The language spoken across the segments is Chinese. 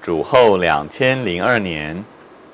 主后2002年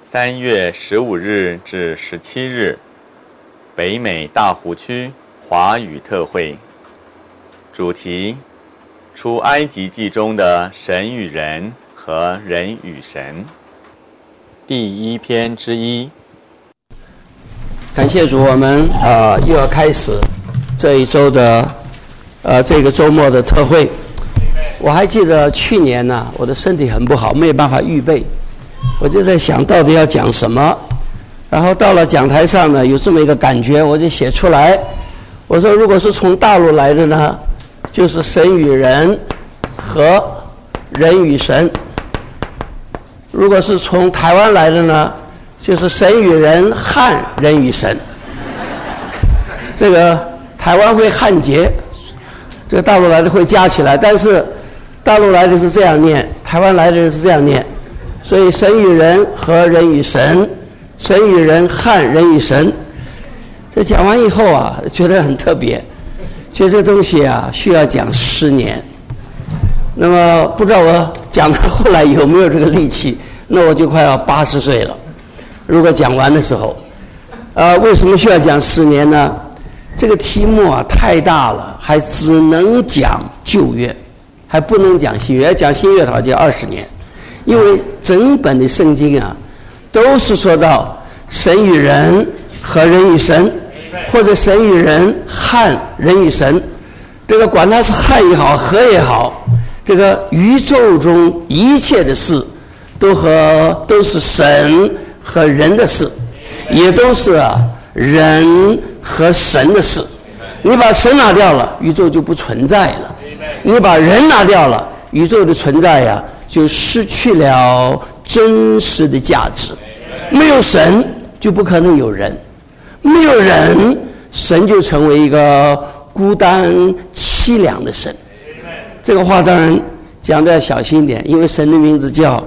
3月15日至17日，北美大湖区华语特会。主题：出埃及记中的神与人和人与神。第一篇之一。 感谢主，我们又要开始这一周的这个周末的特会。我还记得去年呢，我的身体很不好，没有办法预备，我就在想到底要讲什么。然后到了讲台上呢，有这么一个感觉，我就写出来。我说，如果是从大陆来的呢，就是神与人和人与神；如果是从台湾来的呢，就是神与人和人与神。这个台湾会汉结，这个大陆来的会加起来，但是大陆来的是这样念，台湾来的人是这样念，所以神与人和人与神，神与人和人与神。这讲完以后啊，觉得很特别，觉得这个东西啊需要讲10年。那么不知道我讲到后来有没有这个力气，那我就快要80岁了。如果讲完的时候，为什么需要讲10年呢？这个题目啊太大了，还只能讲旧约，还不能讲新约。要讲新约的话就20年，因为整本的圣经啊，都是说到神与人和人与神，或者神与人和人与神。这个管它是和也好，和也好，这个宇宙中一切的事，都是神和人的事，也都是人和神的事。你把神拿掉了，宇宙就不存在了；你把人拿掉了，宇宙的存在呀，就失去了真实的价值。没有神，就不可能有人；没有人，神就成为一个孤单凄凉的神。这个话当然讲得要小心一点，因为神的名字叫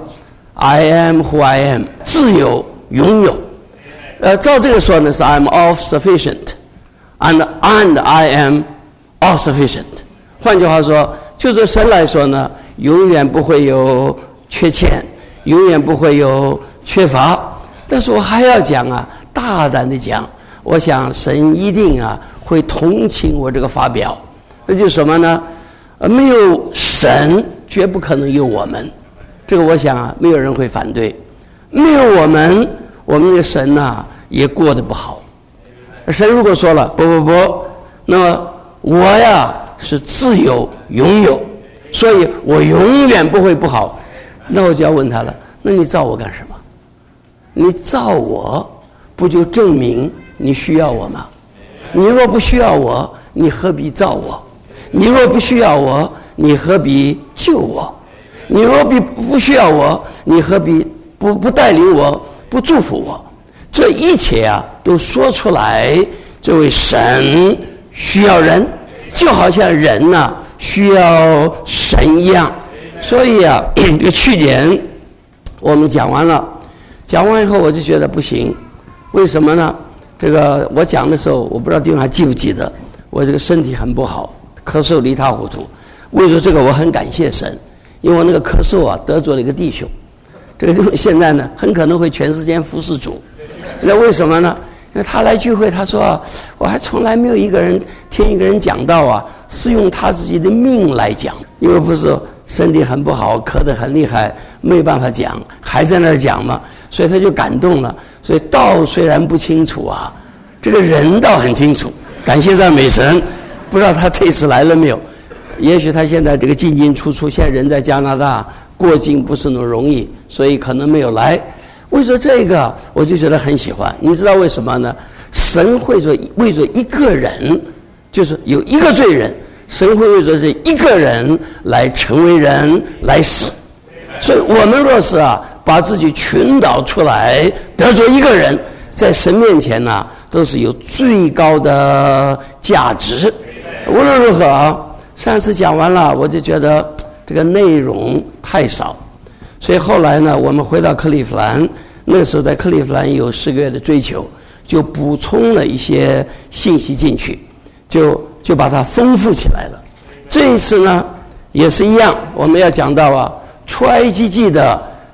I am who I am， 自由拥有。照这个说呢，是 I'm all sufficient and I am all sufficient。 换句话说，就这神来说呢，永远不会有缺欠，永远不会有缺乏。但是我还要讲啊，大胆的讲，我想神一定会同情我这个发表。那就是什么呢？没有神，绝不可能有我们。这个我想没有人会反对。没有我们的神也过得不好。神如果说了不，那么我是自由拥有，所以我永远不会不好。那我就要问他了，那你造我干什么？你造我，不就证明你需要我吗？你若不需要我，你何必造我？你若不需要我，你何必救我？你若不需要我，你何必不带领我，不祝福我？这一切都说出来，这位神需要人，就好像人需要神一样。所以这个去年我们讲完了，讲完以后我就觉得不行。为什么呢？这个我讲的时候，我不知道弟兄还记不记得，我这个身体很不好，咳嗽一塌糊涂。为了这个我很感谢神，因为我那个咳嗽得罪了一个弟兄，这个弟兄现在呢很可能会全世界服侍主。那为什么呢？因为他来聚会，他说我还从来没有听一个人讲到是用他自己的命来讲。因为不是身体很不好，咳得很厉害，没有办法讲，还在那儿讲嘛，所以他就感动了。所以道虽然不清楚这个人倒很清楚。感谢赞美神。不知道他这次来了没有？也许他现在这个进进出出，现在人在加拿大，过境不是那么容易，所以可能没有来。为着这个我就觉得很喜欢。你知道为什么呢？神会为着一个人，就是有一个罪人，神会为着这一个人来成为人来死。所以我们若是把自己群导出来得罪一个人，在神面前都是有最高的价值。无论如何上次讲完了，我就觉得这个内容太少，所以后来呢，我们回到克利夫兰，那个时候在克利夫兰有10个月的追求，就补充了一些信息进去，就把它丰富起来了。这一次呢也是一样，我们要讲到出埃及记的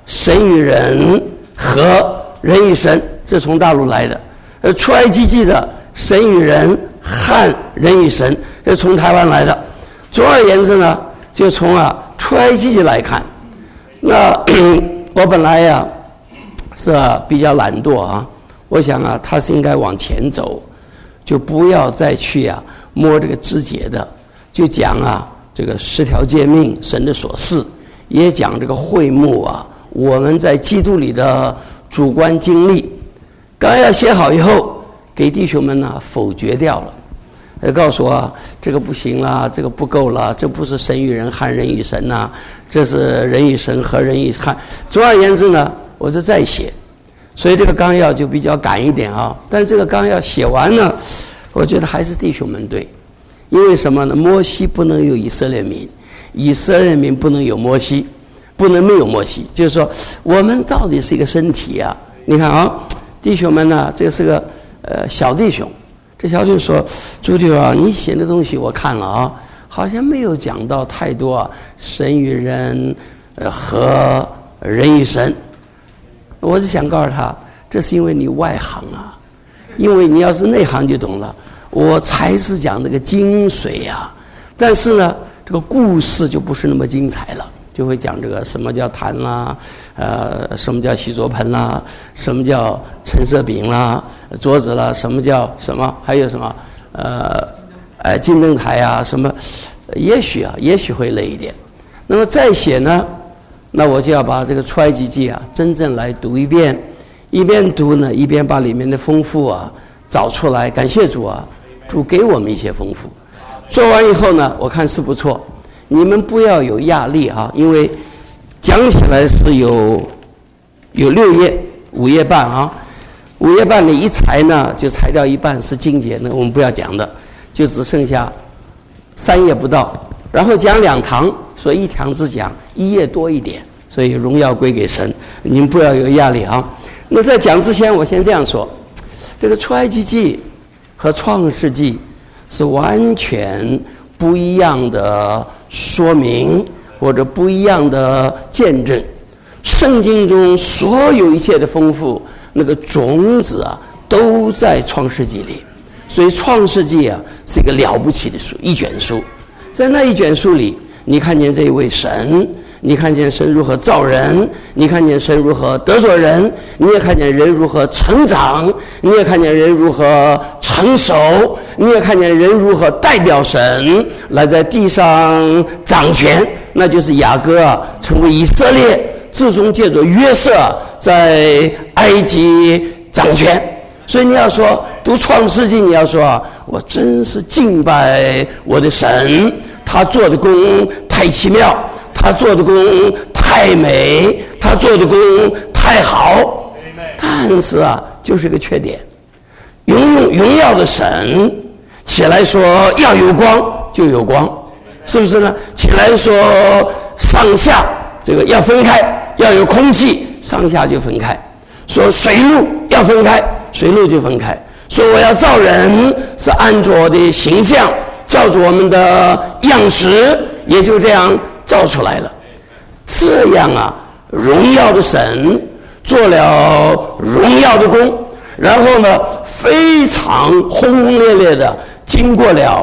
神与人和人与神，这从大陆来的；出埃及记的神与人和人与神，这从台湾来的。总而言之呢，就从出埃及记来看。那我本来呀是比较懒惰啊，我想他是应该往前走，就不要再去摸这个枝节的，就讲这个10条诫命神的所示，也讲这个会幕我们在基督里的主观经历。刚要写好以后，给弟兄们否决掉了，告诉我这个不行啦，这个不够了，这不是神与人和人与神这是人与神和人与汉。总而言之呢，我就再写，所以这个纲要就比较赶一点但这个纲要写完呢，我觉得还是弟兄们对。因为什么呢？摩西不能有以色列民，以色列民不能有摩西，不能没有摩西。就是说，我们到底是一个身体你看弟兄们呢，这是个小弟兄。这小弟兄说：“朱弟兄你写的东西我看了好像没有讲到太多神与人和人与神。”我是想告诉他，这是因为你外行因为你要是内行就懂了。我才是讲这个精髓但是呢，这个故事就不是那么精彩了，就会讲这个什么叫坛啦，什么叫洗濯盆啦，什么叫陈设饼啦，桌子啦，什么叫什么，还有什么金灯台什么，也许会累一点。那么再写呢，那我就要把这个出埃及记真正来读一遍，一边读呢，一边把里面的丰富找出来。感谢主主给我们一些丰富。做完以后呢，我看是不错。你们不要有压力因为讲起来是有6页5页半5页半你一裁呢，就裁掉一半是经节，那我们不要讲的，就只剩下3页不到。然后讲2堂，所以1堂只讲1页多一点，所以荣耀归给神。你们不要有压力那在讲之前，我先这样说：这个出埃及记和创世纪是完全不一样的说明，或者不一样的见证。圣经中所有一切的丰富，那个种子都在创世纪里。所以创世纪是一个了不起的书，一卷书。在那一卷书里，你看见这一位神，你看见神如何造人，你看见神如何得罪人，你也看见人如何成长，你也看见人如何成熟，你也看见人如何代表神来在地上掌权。那就是雅各成为以色列，自从借着约瑟在埃及掌权。所以你要说读创世纪，你要说我真是敬拜我的神，他做的工太奇妙，他做的工太美，他做的工太好。但是就是个缺点。荣耀的神起来说要有光就有光，是不是呢？起来说上下这个要分开，要有空气，上下就分开。说水陆要分开，水陆就分开。说我要造人是按着我的形象，照着我们的样式，也就这样造出来了。这样荣耀的神做了荣耀的工，然后呢非常轰轰烈烈的经过了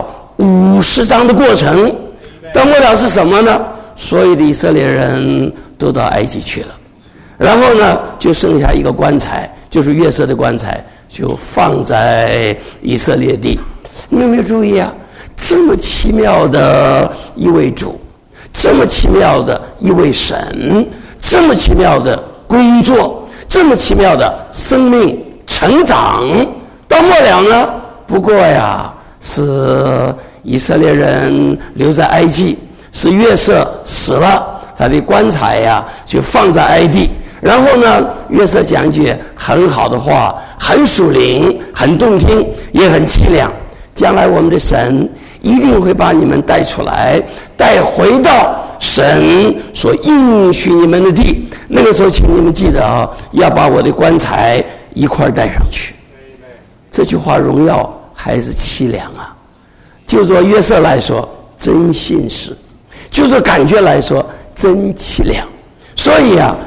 50章的过程。到末了是什么呢？所有的以色列人都到埃及去了，然后呢就剩下一个棺材，就是约瑟的棺材，就放在以色列地。你有没有注意这么奇妙的一位主，这么奇妙的一位神，这么奇妙的工作，这么奇妙的生命成长，到末了呢，不过是以色列人留在埃及，是约瑟死了，他的棺材就放在埃地。然后呢，约瑟讲句很好的话，很属灵，很动听，也很凄凉。将来我们的神一定会把你们带出来，带回到神所应许你们的地。那个时候请你们记得要把我的棺材一块带上去。这句话荣耀还是凄凉就做约瑟来说真信实，就做感觉来说真凄凉。所以读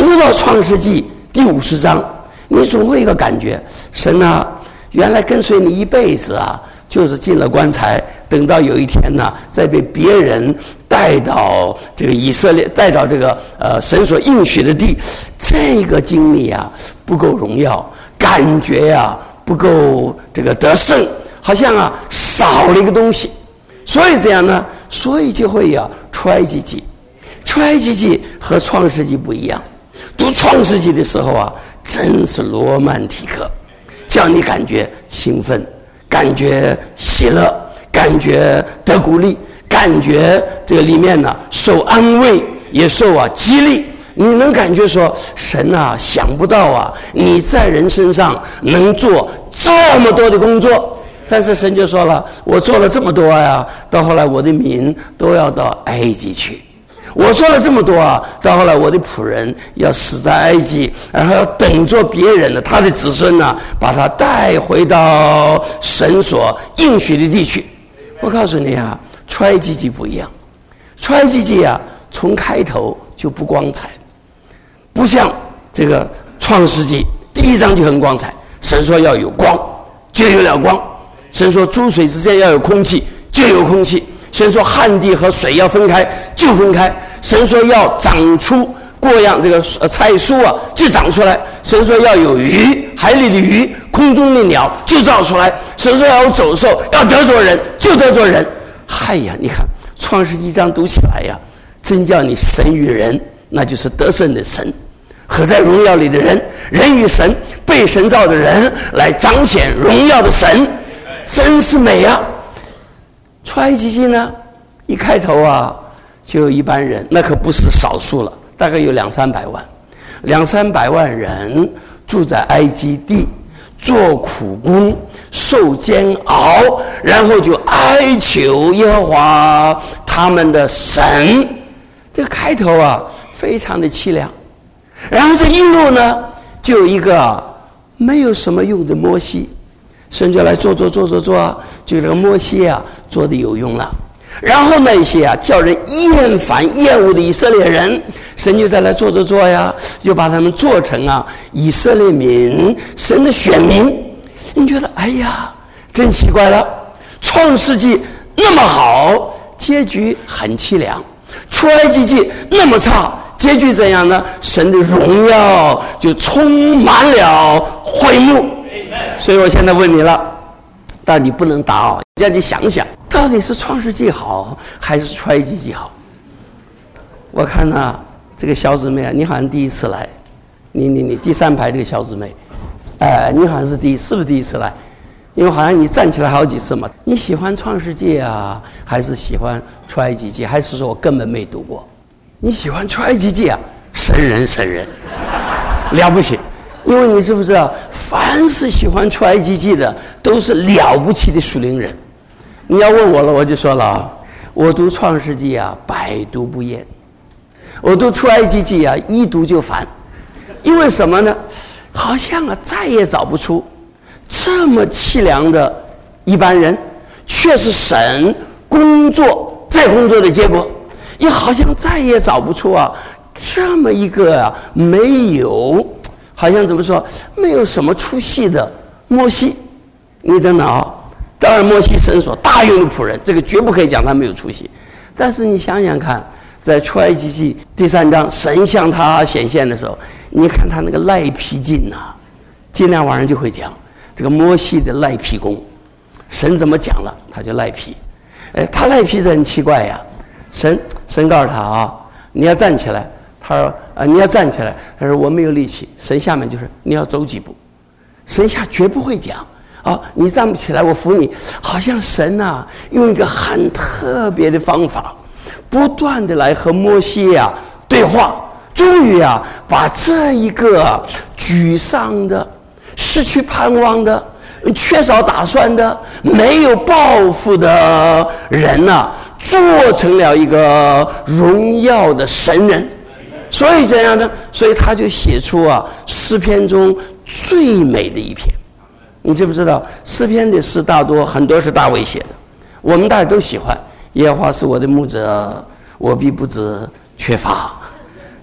读到创世纪第50章，你总会有一个感觉，神啊，原来跟随你一辈子啊，就是进了棺材，等到有一天呢，再被别人带到这个以色列，带到这个神所应许的地，这个经历啊不够荣耀，感觉啊不够这个得胜，好像啊少了一个东西。所以这样呢，所以就会有出埃及记。出埃及记和创世纪不一样，读创世纪的时候啊，真是罗曼蒂克，叫你感觉兴奋，感觉喜乐，感觉得鼓励，感觉这个里面呢受安慰，也受激励。你能感觉说，神啊，想不到啊，你在人身上能做这么多的工作。但是神就说了，我做了这么多呀，到后来我的民都要到埃及去。我做了这么多啊，到后来我的仆人要死在埃及，然后要等着别人的他的子孙呢，把他带回到神所应许的地去。我告诉你啊，出埃及记不一样，出埃及记啊，从开头就不光彩，不像这个创世纪第1章就很光彩。神说要有光，就有了光；神说诸水之间要有空气，就有空气；神说旱地和水要分开，就分开；神说要长出各样这个菜蔬啊，就长出来；神说要有鱼，海里的鱼，空中的鸟就造出来；神说要有走兽，要得着人，就得着人。嗨呀，你看创世纪1章读起来呀，真叫你神与人，那就是得胜的神和在荣耀里的人，人与神，被神造的人来彰显荣耀的神，真是美啊！出埃及记呢，一开头啊，就有一般人，那可不是少数了，大概有200-300万，200-300万人住在埃及地，做苦工，受煎熬，然后就哀求耶和华他们的神。这个开头啊，非常的凄凉。然后这一路呢，就有一个没有什么用的摩西，神就来做，就这个摩西啊做的有用了。然后那些啊叫人厌烦厌恶的以色列人，神就再来做呀，就把他们做成啊以色列民，神的选民。你觉得哎呀，真奇怪了，创世纪那么好，结局很凄凉；出埃及记那么差，结局怎样呢？神的荣耀就充满了会幕。所以我现在问你了，但你不能答哦，叫你想想，到底是创世纪好还是出埃及记好？我看呢，这个小姊妹啊，你好像第一次来，你第3排这个小姊妹，你好像是是不是第一次来？因为好像你站起来好几次嘛。你喜欢创世纪啊，还是喜欢出埃及记，还是说我根本没读过？你喜欢出埃及记啊，神人了不起。因为你知不知道，凡是喜欢出埃及记的都是了不起的属灵人。你要问我了，我就说了啊，我读创世纪啊百读不厌，我读出埃及记啊一读就烦。因为什么呢？好像啊再也找不出这么凄凉的一般人，却是神工作的结果。也好像再也找不出啊这么一个啊没有，好像怎么说，没有什么出息的摩西。你等等啊，当然摩西神所大用的仆人，这个绝不可以讲他没有出息。但是你想想看，在出埃及记第3章，神向他显现的时候，你看他那个赖皮劲啊，今天晚上就会讲这个摩西的赖皮功。神怎么讲了，他就赖皮。他赖皮是很奇怪呀。神告诉他啊，你要站起来。他说你要站起来。他说我没有力气。神下面就是你要走几步。神下绝不会讲啊，你站不起来，我扶你。好像神啊，用一个很特别的方法，不断的来和摩西啊对话。终于啊，把这一个沮丧的、失去盼望的、缺少打算的、没有抱负的人啊，做成了一个荣耀的神人。所以怎样呢？所以他就写出啊诗篇中最美的一篇。你知不知道诗篇的诗很多是大卫写的，我们大家都喜欢。耶和华是我的牧者，我必不致缺乏。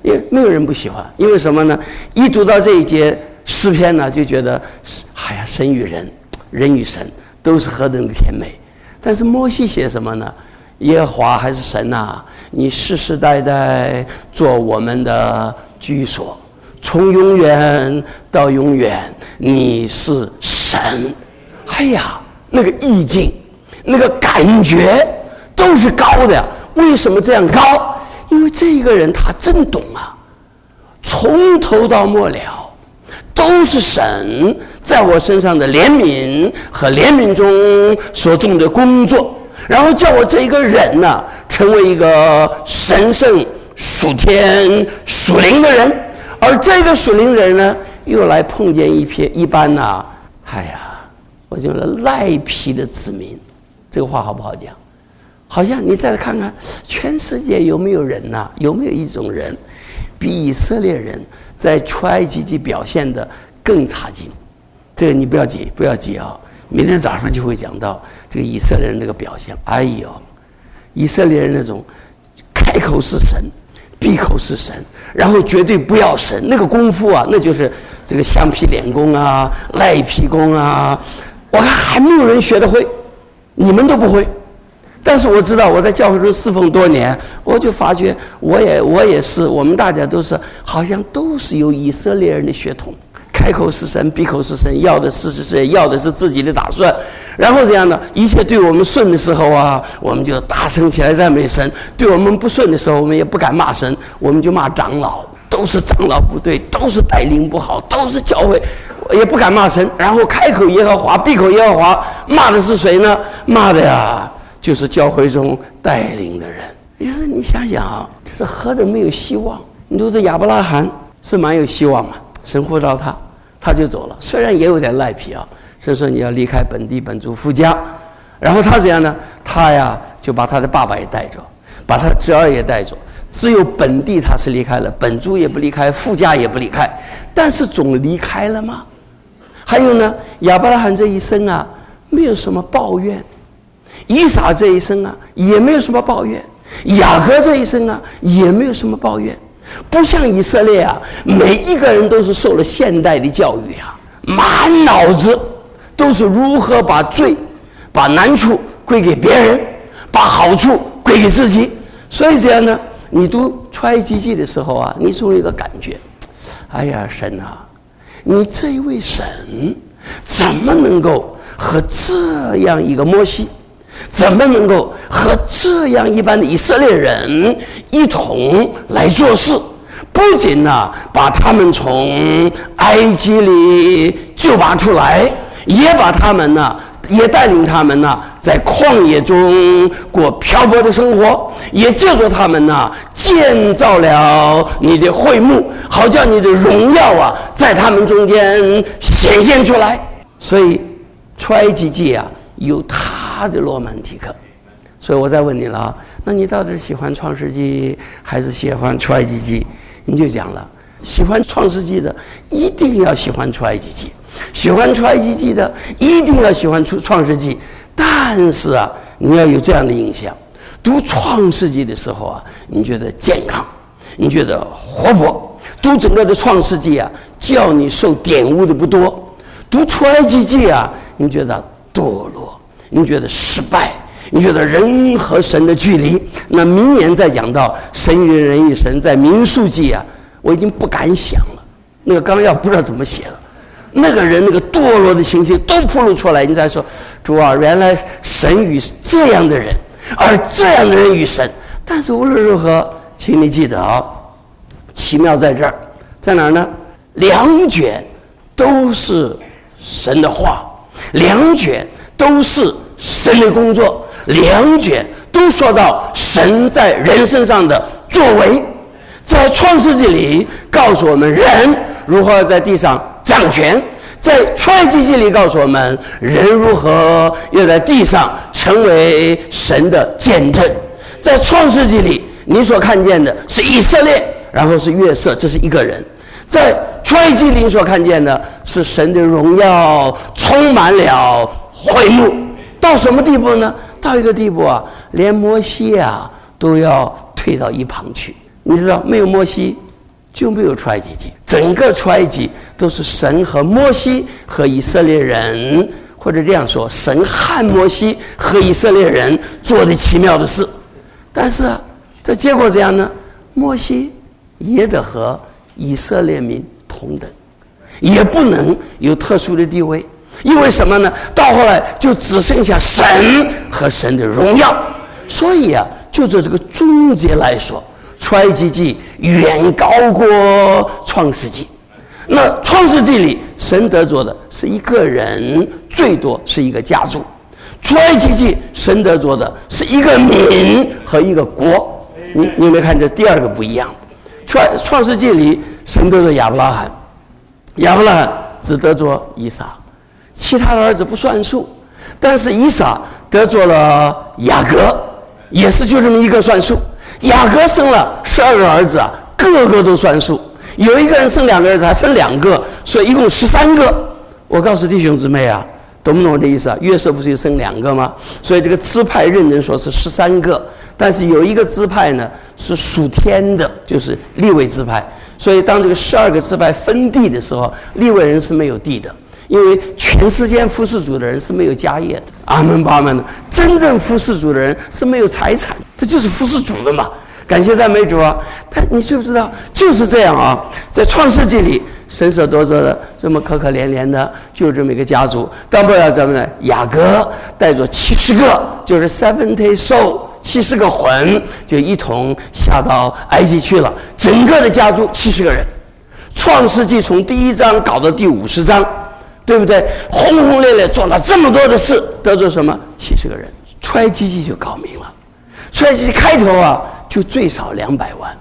因为没有人不喜欢，因为什么呢？一读到这一节诗篇呢，就觉得哎呀，神与人，人与神都是何等的甜美。但是摩西写什么呢？耶和华还是神啊，你世世代代做我们的居所，从永远到永远你是神。哎呀，那个意境，那个感觉都是高的。为什么这样高？因为这个人他真懂啊，从头到末了都是神在我身上的怜悯和怜悯中所做的工作，然后叫我这一个人呢，成为一个神圣属天属灵的人。而这个属灵人呢，又来碰见一般呢，哎呀，我觉得赖皮的子民。这个话好不好讲？好像你再看看全世界有没有人呐，有没有一种人比以色列人在出埃及记表现的更差劲？这个你不要急啊！明天早上就会讲到这个以色列人那个表现。哎呦，以色列人那种开口是神，闭口是神，然后绝对不要神，那个功夫啊，那就是这个橡皮脸功啊、赖皮功啊。我看还没有人学得会，你们都不会。但是我知道我在教会中侍奉多年，我就发觉我也是，我们大家都是好像都是有以色列人的血统，开口是神，闭口是神，要的是神，要的是自己的打算。然后这样呢，一切对我们顺的时候啊，我们就大声起来赞美神；对我们不顺的时候，我们也不敢骂神，我们就骂长老，都是长老不对，都是带领不好，都是教会，也不敢骂神。然后开口耶和华，闭口耶和华，骂的是谁呢？骂的呀，就是教会中带领的人。你说你想想，这是何等没有希望！你说这亚伯拉罕是蛮有希望嘛？神呼召他，他就走了，虽然也有点赖皮啊。神说你要离开本地本族父家，然后他怎样呢？他呀就把他的爸爸也带着，把他的侄儿也带着。只有本地他是离开了，本族也不离开，父家也不离开，但是总离开了吗？还有呢，亚伯拉罕这一生啊，没有什么抱怨。以撒这一生啊，也没有什么抱怨；雅各这一生啊，也没有什么抱怨。不像以色列啊，每一个人都是受了现代的教育啊，满脑子都是如何把罪、把难处归给别人，把好处归给自己。所以这样呢，你读出埃及记的时候啊，你总有一个感觉，哎呀，神啊，你这一位神怎么能够和这样一个摩西，怎么能够和这样一般的以色列人一同来做事？不仅把他们从埃及里救拔出来，也把他们也带领他们在旷野中过漂泊的生活，也借助他们建造了你的会幕，好叫你的荣耀在他们中间显现出来。所以出埃及记有他的罗曼蒂克。所以我再问你了，那你到底是喜欢创世纪还是喜欢出埃及记？你就讲了，喜欢创世纪的一定要喜欢出埃及记，喜欢出埃及记的一定要喜欢创世纪。但是你要有这样的印象，读创世纪的时候你觉得健康，你觉得活泼，读整个的创世纪叫你受玷污的不多。读出埃及记你觉得堕落，你觉得失败，你觉得人和神的距离。那明年再讲到神与人与神，在民数记我已经不敢想了，那个纲要不知道怎么写了，那个人那个堕落的情形都暴露出来。你再说，主啊，原来神与这样的人，而这样的人与神。但是无论如何，请你记得奇妙在这儿，在哪儿呢？两卷都是神的话，两卷都是神的工作，两卷都说到神在人身上的作为。在创世纪里告诉我们人如何在地上掌权，在出埃及记里告诉我们人如何要在地上成为神的见证。在创世纪里你所看见的是以色列，然后是约瑟，这是一个人。在出埃及里所看见的是神的荣耀充满了会幕。到什么地步呢？到一个地步连摩西都要退到一旁去。你知道没有摩西就没有出埃及记。整个出埃及都是神和摩西和以色列人，或者这样说，神和摩西和以色列人做的奇妙的事。但是这结果怎样呢？摩西也得和以色列民同等，也不能有特殊的地位。因为什么呢？到后来就只剩下神和神的荣耀。所以啊，就这个终结来说，出埃及记远高过创世纪。那创世纪里神得着的是一个人，最多是一个家族；出埃及记神得着的是一个民和一个国。你有没有看这第二个不一样？创世纪里神得着亚伯拉罕，亚伯拉罕只得着以撒，其他的儿子不算数。但是以撒得着了雅各，也是就这么一个算数。雅各生了12个儿子啊，个个都算数。有一个人生2个儿子还分2个，所以一共13个。我告诉弟兄姊妹啊，懂不懂我的意思啊？约瑟不是有生2个吗？所以这个支派认真说是13个，但是有一个支派呢是属天的，就是利未支派。所以当这个12个支派分地的时候，利未人是没有地的，因为全世界服侍主的人是没有家业的。阿门吧，阿门。真正服侍主的人是没有财产，这就是服侍主的嘛。感谢赞美主啊！但你知不知道，就是这样啊，在创世纪里，神所得着的这么可可怜怜的，就这么一个家族。当不了咱们呢，雅各带着70个，就是 70 soul，70个魂，就一同下到埃及去了。整个的家族70个人。创世纪从第1章搞到第50章，对不对？轰轰烈烈做了这么多的事，得着什么？70个人。出埃及记就搞明了。出埃及记开头啊，就最少200万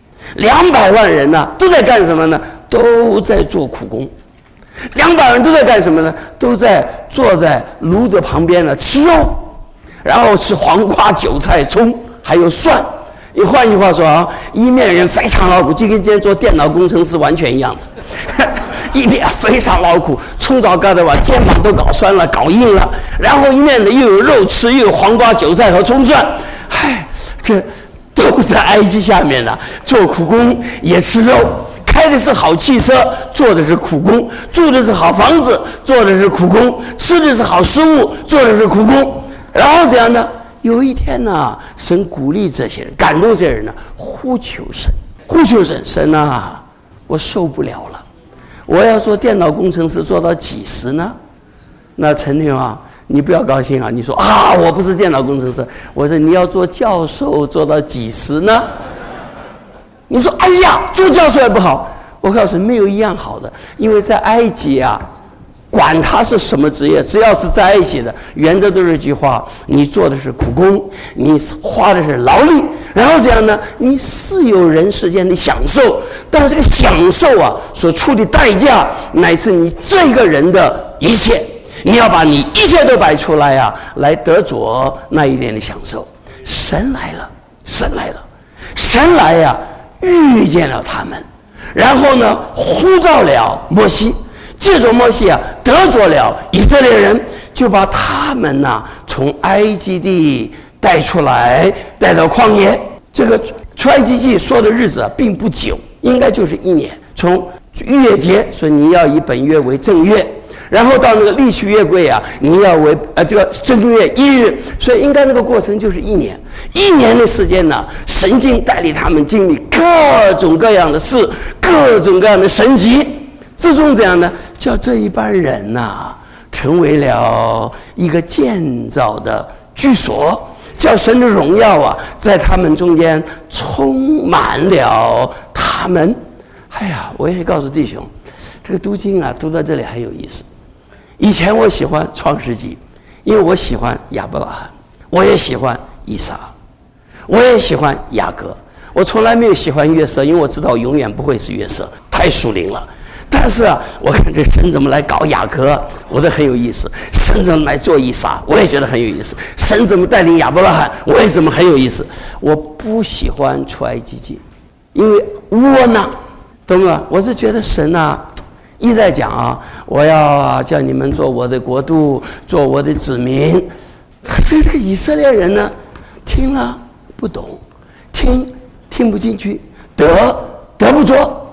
，200万人呢，都在干什么呢？都在做苦工。200万人都在干什么呢？都在坐在炉的旁边呢吃肉，然后吃黄瓜、韭菜、葱，还有蒜。换句话说啊，一面人非常劳苦，就跟今天做电脑工程师完全一样的。一面非常劳苦，从早干到晚，肩膀都搞酸了、搞硬了。然后一面呢又有肉吃，又有黄瓜、韭菜和葱蒜。嗨，这都在埃及下面呢，做苦工也吃肉，开的是好汽车，做的是苦工；住的是好房子，做的是苦工；吃的是好食物，做的是苦工。然后怎样呢？有一天呢，神鼓励这些人，感动这些人呢，呼求神，呼求神，神啊，我受不了了，我要做电脑工程师做到几时呢？那陈婷啊，你不要高兴啊，你说啊，我不是电脑工程师，我说你要做教授做到几时呢？你说哎呀，做教授也不好，我告诉你，没有一样好的，因为在埃及啊，管他是什么职业，只要是在一起的，原则都是一句话：你做的是苦工，你花的是劳力，然后怎样呢？你是有人世间的享受，但是这个享受啊，所出的代价乃是你这个人的一切，你要把你一切都摆出来啊，来得着那一点的享受。神来了，神来了，神来呀，遇见了他们，然后呢，呼召了摩西。借着摩西啊，得着了以色列人，就把他们呢从埃及地带出来，带到旷野。这个出埃及记说的日子并不久，应该就是1年。从逾越节，所以你要以本月为正月，然后到那个历去月桂啊，你要为这个正月1日，所以应该那个过程就是1年。1年的时间呢，神经带领他们经历各种各样的事，各种各样的神迹。最终怎样呢？叫这一班人呐，成为了一个建造的居所，叫神的荣耀啊，在他们中间充满了他们。哎呀，我也告诉弟兄，这个读经啊，读到这里很有意思。以前我喜欢创世纪，因为我喜欢亚伯拉罕，我也喜欢以撒，我也喜欢雅各。我从来没有喜欢约瑟，因为我知道我永远不会是约瑟，太属灵了。但是啊，我看这神怎么来搞雅各，我都很有意思；神怎么来做以撒，我也觉得很有意思；神怎么带领亚伯拉罕，我也怎么很有意思。我不喜欢出埃及记，因为窝囊，懂吗？我是觉得神啊，一再讲啊，我要叫你们做我的国度，做我的子民。可是这个以色列人呢，听了不懂，听不进去，得不着。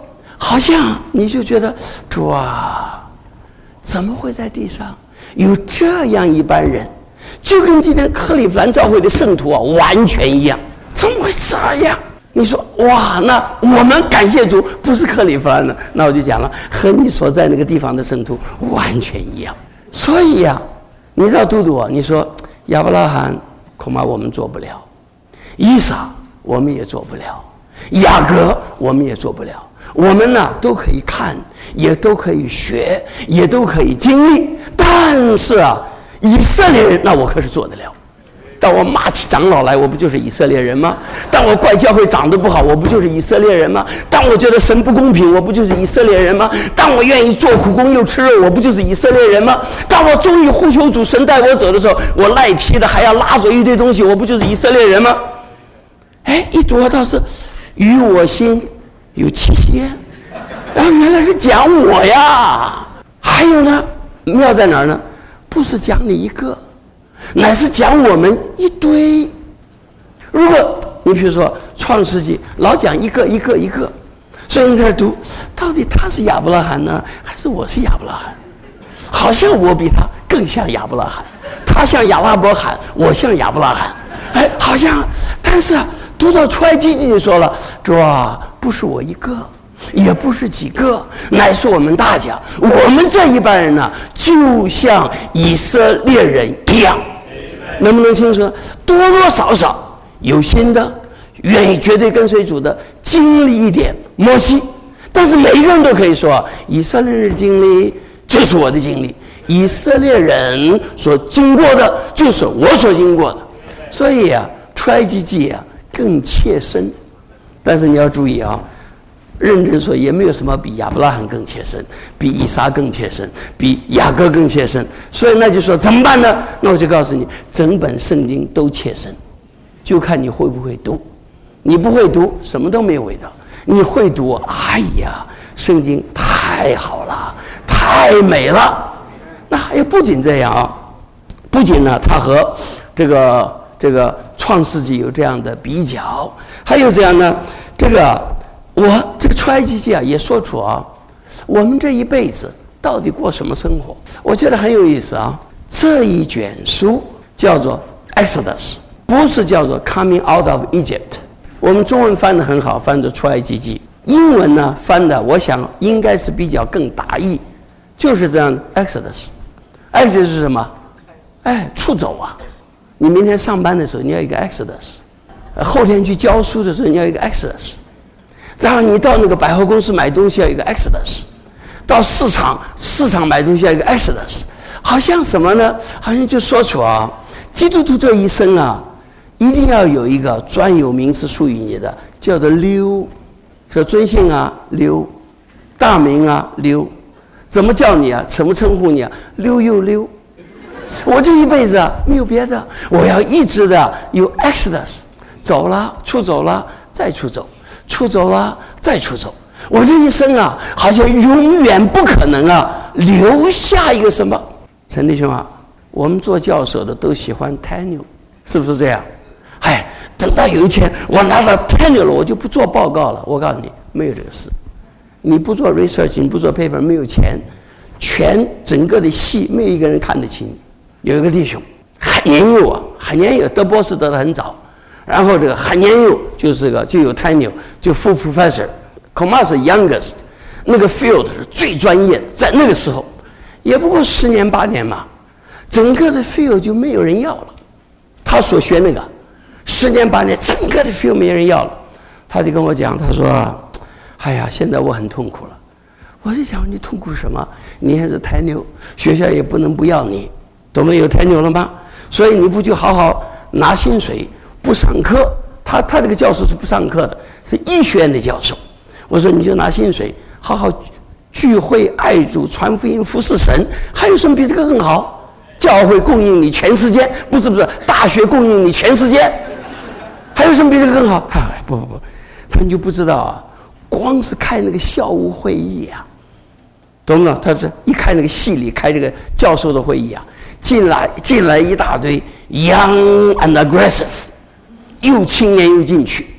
好像你就觉得主啊，怎么会在地上有这样一班人，就跟今天克利夫兰教会的圣徒啊完全一样，怎么会这样？你说哇，那我们感谢主不是克利夫兰的，那我就讲了，和你所在那个地方的圣徒完全一样。所以呀，你知道嘟嘟啊，你说亚伯拉罕恐怕我们做不了，以撒我们也做不了，雅各我们也做不了。我们呢都可以看，也都可以学，也都可以经历，但是啊，以色列人那我可是做得了。当我骂起长老来，我不就是以色列人吗？当我怪教会长得不好，我不就是以色列人吗？当我觉得神不公平，我不就是以色列人吗？当我愿意做苦工又吃肉，我不就是以色列人吗？当我终于呼求主，神带我走的时候，我赖皮的还要拉着一堆东西，我不就是以色列人吗？哎，一读倒是与我心有戚戚，然后原来是讲我呀。还有呢，妙在哪儿呢？不是讲你一个，乃是讲我们一堆。如果你比如说创世纪老讲一个，所以你在读，到底他是亚伯拉罕呢，还是我是亚伯拉罕？好像我比他更像亚伯拉罕，他像亚拉伯罕，我像亚伯拉罕。哎，好像，但是读到出埃及记就说了，主啊，不是我一个，也不是几个，乃是我们大家。我们这一班人呢，就像以色列人一样。能不能清楚？多多少少有心的，愿意绝对跟随主的，经历一点摩西。但是每一个人都可以说，以色列人的经历就是我的经历，以色列人所经过的就是我所经过的。所以啊，出埃及记啊更切身。但是你要注意啊，认真说也没有什么比亚伯拉罕更切身，比以撒更切身，比雅各更切身。所以那就说怎么办呢？那我就告诉你，整本圣经都切身，就看你会不会读。你不会读，什么都没有味道。你会读，哎呀，圣经太好了，太美了。那还有不仅这样啊，不仅呢，它和这个创世纪有这样的比较，还有这样呢，我这个出埃及记啊也说出啊，我们这一辈子到底过什么生活？我觉得很有意思啊。这一卷书叫做 Exodus， 不是叫做 Coming Out of Egypt。我们中文翻得很好，翻作出埃及记。英文呢翻的，我想应该是比较更达意，就是这样 Exodus。Exodus 是什么？哎，出走啊！你明天上班的时候你要一个 Exodus， 后天去教书的时候你要一个 Exodus。然后你到那个百货公司买东西要一个 Exodus， 到市场买东西要一个 Exodus， 好像什么呢？好像就说出啊，基督徒这一生啊，一定要有一个专有名词属于你的，叫做溜，说尊姓啊溜，大名啊溜，怎么叫你啊？怎么称呼你啊？溜又溜。我这一辈子啊没有别的，我要一直的有 Exodus， 走了，出走了，再出走。出走了，再出走。我这一生啊，好像永远不可能啊留下一个什么。陈弟兄啊，我们做教授的都喜欢 tenure， 是不是这样？哎，等到有一天我拿到 tenure 了，我就不做报告了。我告诉你，没有这个事。你不做 research， 你不做 paper， 没有钱，全整个的系没有一个人看得起你。有一个弟兄很年幼啊，很年幼，得博士得得很早。然后这个很年幼，就是就有 tenure， 就 full professor， 恐怕是 youngest， 那个 field 是最专业的，在那个时候，也不过10年8年嘛，整个的 field 就没有人要了。他所学那个10年8年，整个的 field 没人要了。他就跟我讲，他说：“哎呀，现在我很痛苦了。”我就讲，你痛苦什么？你还是 tenure， 学校也不能不要你，都没有 tenure 了吗？所以你不就好好拿薪水？不上课，他这个教授是不上课的，是医学院的教授。我说你就拿薪水，好好聚会、爱主、传福音、服侍神，还有什么比这个更好？教会供应你全世界，不是，大学供应你全世界，还有什么比这个更好？不，他们就不知道啊，光是开那个校务会议啊，懂不懂？他是一开那个系里开这个教授的会议啊，进来一大堆 young and aggressive。又青年又进去，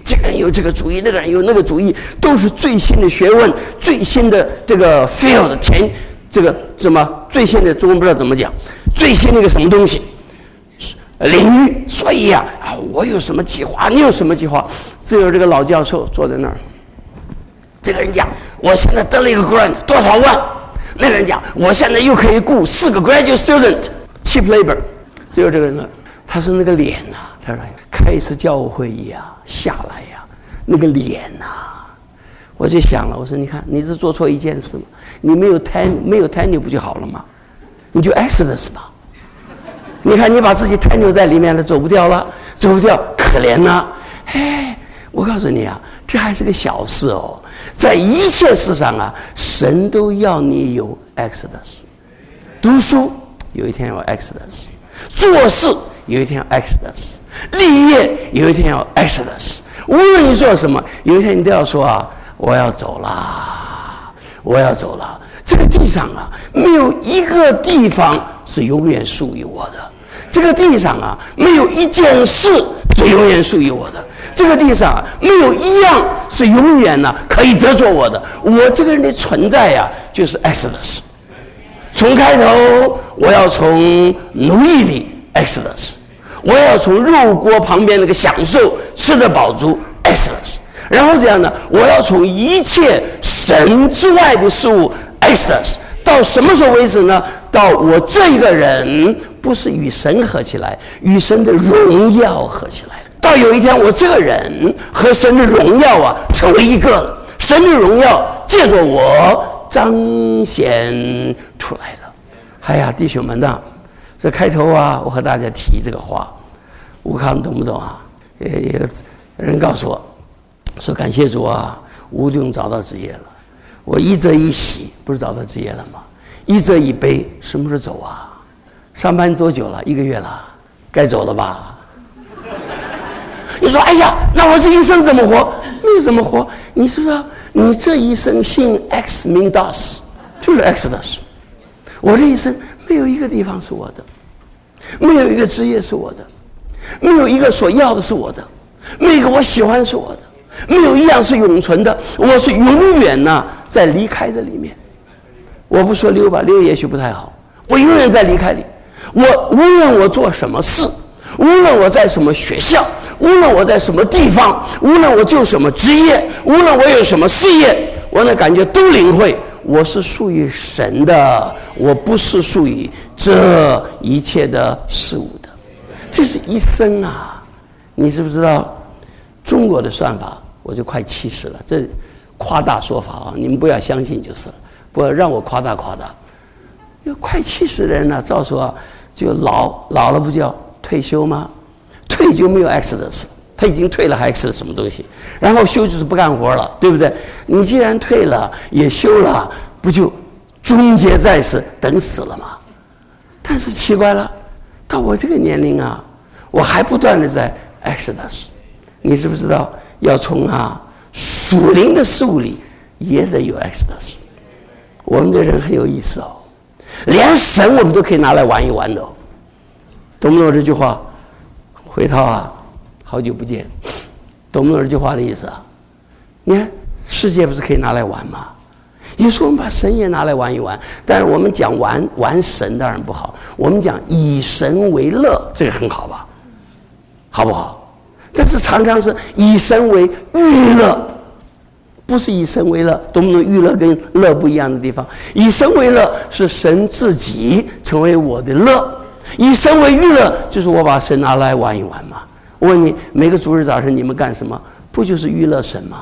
这个人有这个主意，那个人有那个主意，都是最新的学问，最新的这个 field 这个什么最新的中文不知道怎么讲，最新的一个什么东西领域。所以我有什么计划，你有什么计划？只有这个老教授坐在那儿，这个人讲我现在得了一个 grant 多少万，那个人讲我现在又可以雇4个 graduate student cheap labor， 只有这个人了。他说那个脸他说开一次教务会议下来那个脸我就想了，我说你看你是做错一件事吗？你没有 tenure 不就好了吗？你就 exodus 吧。你看你把自己 tenure 在里面了，走不掉了，走不掉，可怜呐。我告诉你这还是个小事哦，在一切事上神都要你有 exodus。读书有一天要 exodus， 做事有一天要 exodus， 立业有一天要 exodus。无论你做什么，有一天你都要说我要走了，我要走了。这个地上没有一个地方是永远属于我的，这个地上没有一件事是永远属于我的，这个地上没有一样是永远可以得罪我的。我这个人的存在就是 exodus。 从开头我要从奴役里 exodus， 我要从肉锅旁边那个享受吃得饱足 exodus， 然后这样呢，我要从一切神之外的事物 exodus。 到什么时候为止呢？到我这个人不是与神合起来，与神的荣耀合起来。到有一天我这个人和神的荣耀成为一个了，神的荣耀借着我彰显出来了。弟兄们这开头我和大家提这个话，吴康懂不懂有个人告诉我说，感谢主吴弟兄找到职业了。我一则一喜，不是找到职业了吗？一则一悲，什么时候走上班多久了？1个月了，该走了吧？你说那我这一生怎么活？没有怎么活。你是说你这一生信 X 名 DOS， 就是 Exodus。 我这一生没有一个地方是我的，没有一个职业是我的，没有一个所要的是我的，没有一个我喜欢是我的，没有一样是永存的。我是永远在离开的里面。我不说溜吧，溜也许不太好。我永远在离开里。我无论我做什么事，无论我在什么学校，无论我在什么地方，无论我就什么职业，无论我有什么事业，我的感觉都领会我是属于神的，我不是属于这一切的事物的。这是一生你知不知道中国的算法？我就快70了，这夸大说法你们不要相信就是了，不要让我夸大。有快70的人照说就老了不就要退休吗？退就没有 exodus， 他已经退了还是什么东西？然后休就是不干活了，对不对？你既然退了也休了，不就终结在此，等死了吗？但是奇怪了，到我这个年龄我还不断的在 exodus。 你知不知道要从属灵的事物里也得有 exodus。 我们的人很有意思连神我们都可以拿来玩一玩的懂不懂这句话？回头好久不见，懂不懂这句话的意思你看世界不是可以拿来玩吗？有时候我们把神也拿来玩一玩，但是我们讲玩神当然不好，我们讲以神为乐，这个很好吧？好不好？但是常常是以神为娱乐，不是以神为乐。懂不懂娱乐跟乐不一样的地方？以神为乐是神自己成为我的乐，以神为娱乐就是我把神拿来玩一玩嘛。我问你，每个主日早晨你们干什么？不就是娱乐神吗？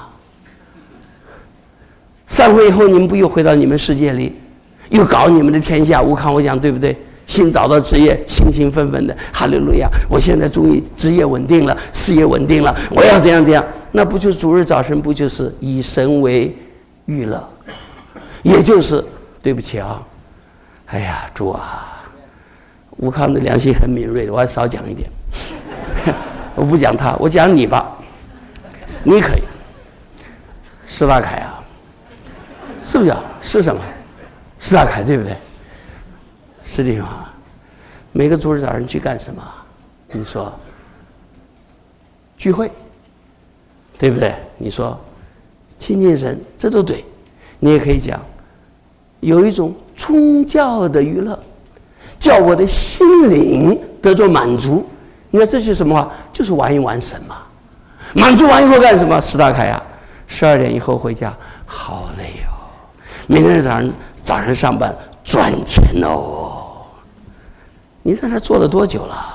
散会以后你们不又回到你们世界里，又搞你们的天下。吴康我讲对不对？新找到职业，兴兴奋奋的，哈利路亚！我现在终于职业稳定了，事业稳定了，我要怎样怎样？那不就是主日早晨不就是以神为娱乐？也就是对不起主吴康的良心很敏锐的，我还少讲一点。我不讲他，我讲你吧，你可以。施大凯是不是是什么？施大凯对不对？是这样每个主日早上去干什么？你说聚会， 对不对？你说亲近神，这都对。你也可以讲有一种宗教的娱乐，叫我的心灵得着满足。你看这是什么话？就是玩一玩神嘛。满足完以后干什么？史大凯啊，12点以后回家，好累哦。明天早上上班赚钱哦。你在那做了多久了？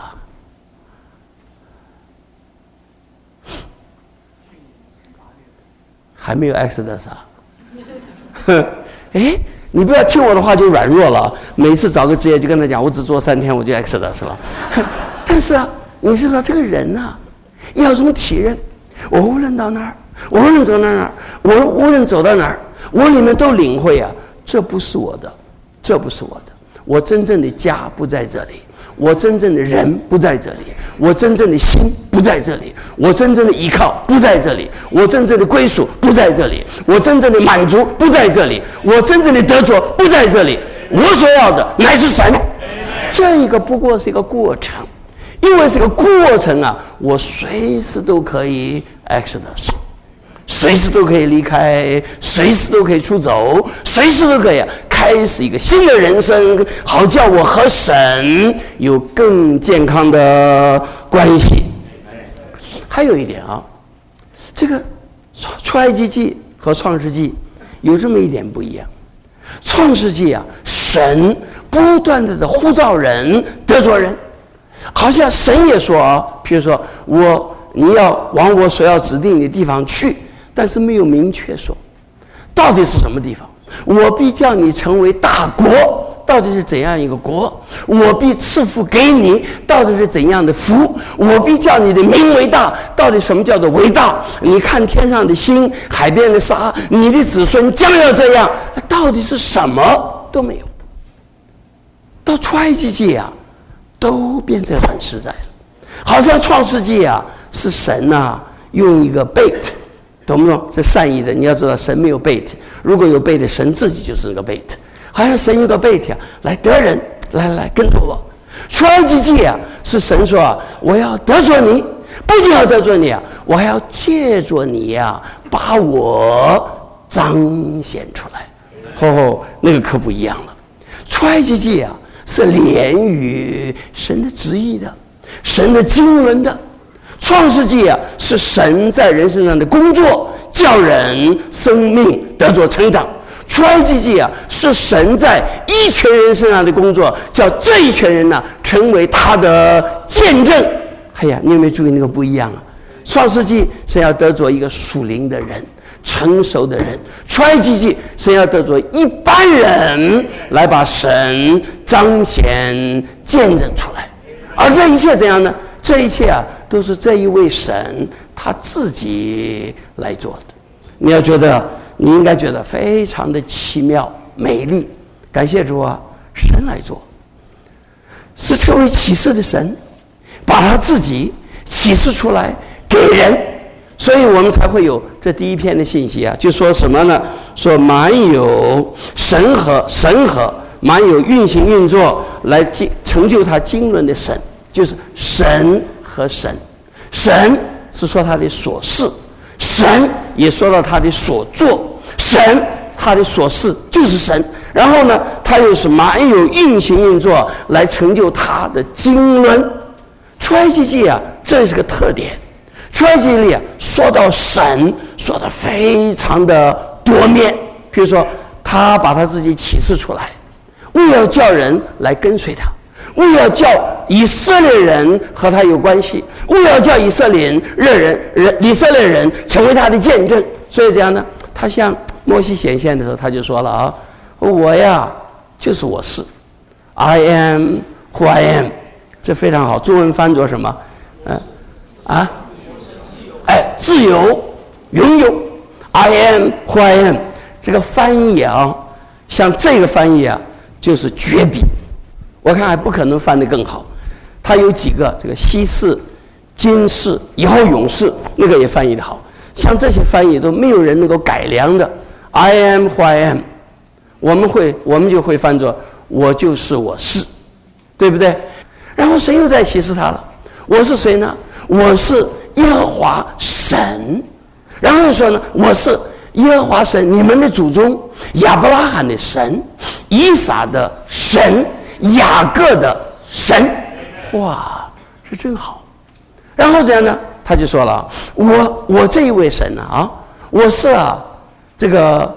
还没有 Exodus 啊？哎，你不要听我的话就软弱了。每次找个职业就跟他讲，我只做3天我就 Exodus 了。但是啊，你是说这个人啊，要有什么体认？我无论到哪儿，我无论走到哪儿，我无论走到哪儿，我里面都领会啊，这不是我的，这不是我的。我真正的家不在这里，我真正的人不在这里，我真正的心不在这里，我真正的依靠不在这里，我真正的归属不在这里，我真正的满足不在这里，我真正的得着不在这里。我所要的乃是神。这一个不过是一个过程，因为是个过程啊，我随时都可以 Exodus， 随时都可以离开，随时都可以出走，随时都可以开始一个新的人生，好叫我和神有更健康的关系。还有一点啊，这个出埃及记和创世纪有这么一点不一样。创世纪啊，神不断的呼召人得着人，好像神也说啊，譬如说你要往我所要指定的地方去，但是没有明确说到底是什么地方。我必叫你成为大国，到底是怎样一个国？我必赐福给你，到底是怎样的福？我必叫你的名为大，到底什么叫做为大？你看天上的星，海边的沙，你的子孙将要这样，到底是什么都没有。到出埃及记啊，都变得很实在了，好像创世纪啊是神啊用一个 bait， 懂不懂？是善意的。你要知道神没有 bait， 如果有 bait， 神自己就是那个 bait， 好像神有个 bait 啊，来得人，来跟着我。出埃及记啊是神说啊，我要得着你，不仅要得着你啊，我还要借着你啊把我彰显出来。那个可不一样了。出埃及记啊是连于神的旨意的，神的经纶的。创世纪啊是神在人身上的工作，叫人生命得着成长。出埃及记啊是神在一群人身上的工作，叫这一群人呢成为他的见证。哎呀，你有没有注意那个不一样啊？创世纪神要得着一个属灵的人，成熟的人。出埃及记神要得着一般人来把神彰显见证出来。而这一切怎样呢？这一切啊都是这一位神他自己来做的。你应该觉得非常的奇妙美丽。感谢主啊，神来做，是这位启示的神把他自己启示出来给人。所以我们才会有这第一篇的信息啊，就说什么呢？说满有神和满有运行运作来成就他经纶的神，就是神和神。神是说他的所事，神也说到他的所做。神他的所事就是神，然后呢他又是满有运行运作来成就他的经纶。出埃及记啊这是个特点。出埃及记里啊说到神说得非常的多面，比如说他把他自己启示出来，为要叫人来跟随他，为要叫以色列人和他有关系，为要叫以色列人成为他的见证。所以这样呢，他向摩西显现的时候他就说了啊，我呀就是我是 I am who I am。 这非常好，中文翻作什么？自由拥有 I am who I am。 这个翻译啊，像这个翻译啊就是绝笔，我看还不可能翻得更好。它有几个，这个西式、今世、以后永世，那个也翻译得好。像这些翻译都没有人能够改良的。 I am who I am， 我们就会翻作我就是我是，对不对？然后神又在启示他了，我是谁呢？我是耶和华神， 然后又说呢，我是耶和华神，你们的祖宗亚伯拉罕的神，以撒的神，雅各的神。哇，是真好。然后怎样呢？他就说了，我这一位神啊，我是这个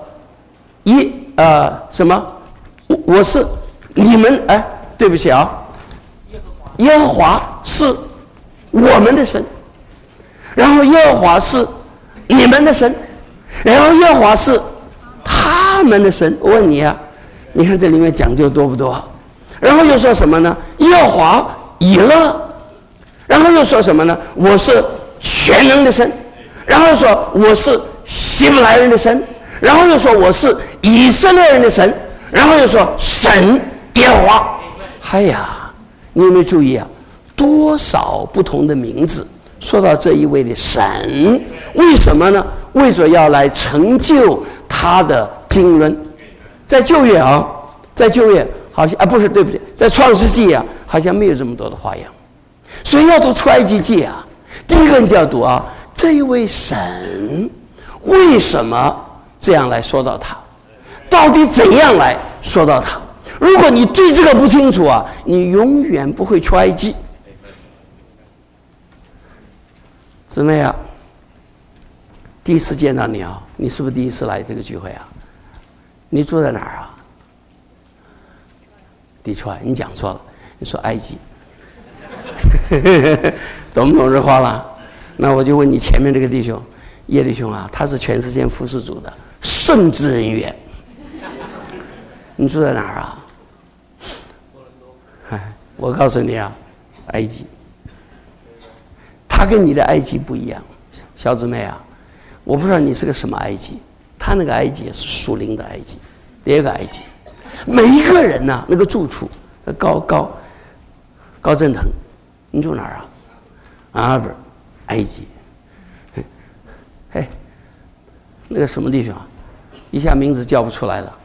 什么？我是你们对不起啊，耶和华是我们的神，然后耶和华是你们的神，然后耶和华是他们的神。我问你啊，你看这里面讲究多不多？然后又说什么呢？耶和华以勒，然后又说什么呢？我是全能的神，然后说我是希伯来人的神，然后又说我是以色列人的神，然后又说神耶和华。哎呀，你有没有注意啊？多少不同的名字说到这一位的神，为什么呢？为着要来成就他的经纶。在旧约好像不是，对不对？在创世纪好像没有这么多的花样，所以要读出埃及记第一个你就要读这一位神为什么这样来说到他，到底怎样来说到他？如果你对这个不清楚你永远不会出埃及。姊妹第一次见到你你是不是第一次来这个聚会你住在哪儿地川，你讲错了，你说埃及。懂不懂这话了？那我就问你前面这个弟兄叶弟兄他是全世界服侍主的圣职人员。你住在哪儿我告诉你埃及。他跟你的埃及不一样，小姊妹我不知道你是个什么埃及，他那个埃及是属灵的埃及，第二个埃及。每一个人那个住处高振腾，你住哪儿阿伯埃及。那个什么弟兄一下名字叫不出来了。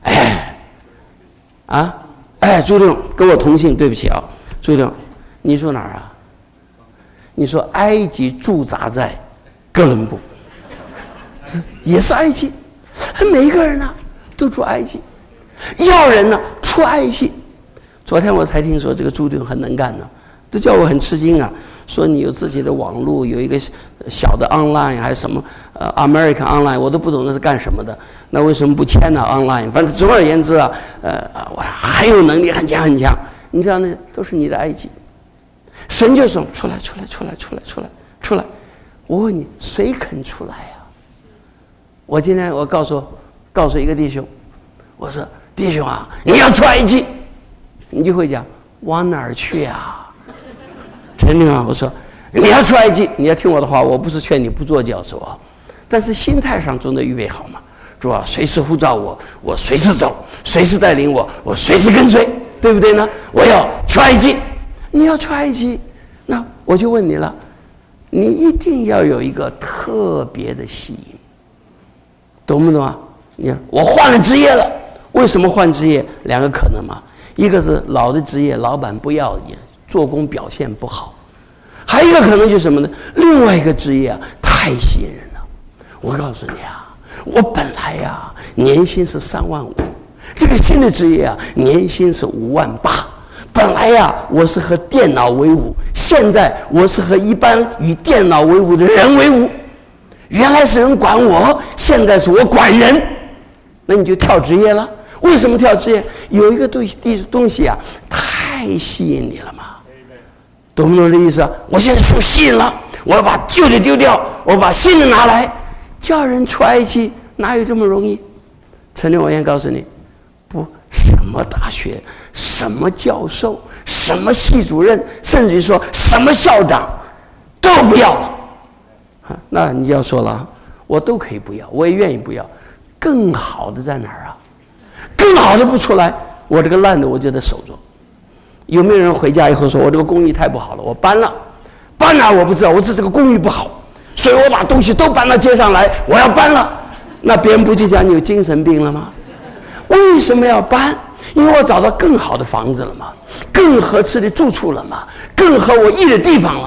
朱定跟我同姓，对不起朱定，你住哪儿你说埃及驻扎在哥伦布，也是埃及。每一个人都住埃及，要人出埃及。昨天我才听说这个朱定很能干都叫我很吃惊说你有自己的网络，有一个小的 online 还是什么American online， 我都不懂那是干什么的。那为什么不签online？ 反正总而言之我很有能力，很强很强。你知道那都是你的埃及。神就说出来。我问你，谁肯出来我今天我告诉一个弟兄，我说弟兄你要出埃及，你就会讲往哪儿去陈定我说你要出埃及，你要听我的话，我不是劝你不做教授但是心态上总得预备好嘛。主随时呼召我随时走，随时带领我随时跟随，对不对呢？我要出埃及。你要出埃及，那我就问你了，你一定要有一个特别的吸引，懂不懂你看我换了职业了，为什么换职业？两个可能嘛，一个是老的职业老板不要你，做工表现不好，还有一个可能就是什么呢？另外一个职业太吸引人了。我告诉你我本来年薪是3万5，这个新的职业年薪是5万8。本来我是和电脑为伍，现在我是和一般与电脑为伍的人为伍。原来是人管我，现在是我管人，那你就跳职业了。为什么跳职业？有一个东西太吸引你了嘛，懂不懂这意思我现在受吸引了，我要把旧的丢掉，我把新的拿来。叫人出埃及哪有这么容易？陈立我先告诉你，不，什么大学，什么教授，什么系主任，甚至于说什么校长都不要了。那你要说了，我都可以不要，我也愿意不要。更好的在哪儿更好的不出来，我这个烂的我就得守着。有没有人回家以后说我这个公寓太不好了，我搬了？搬哪我不知道，我这个公寓不好，所以我把东西都搬到街上来，我要搬了。那别人不就讲你有精神病了吗？为什么要搬？因为我找到更好的房子了嘛，更合适的住处了嘛，更合我意的地方了嘛。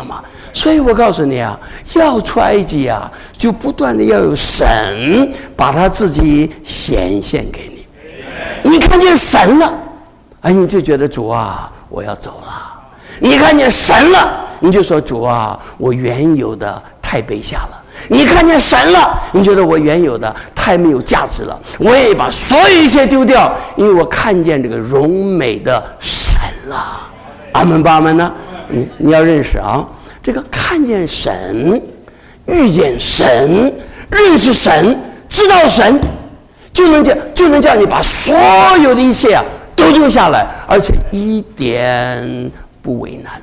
所以我告诉你啊，要出埃及啊，就不断的要有神把他自己显现给你。你看见神了，哎，你就觉得主啊，我要走了。你看见神了，你就说主啊，我原有的太卑下了。你看见神了，你觉得我原有的太没有价值了，我也把所有一切丢掉，因为我看见这个荣美的神了。阿门吧，阿门呢？你要认识啊，这个看见神、遇见神、认识神、知道神，就能叫你把所有的一切啊都丢下来，而且一点不为难。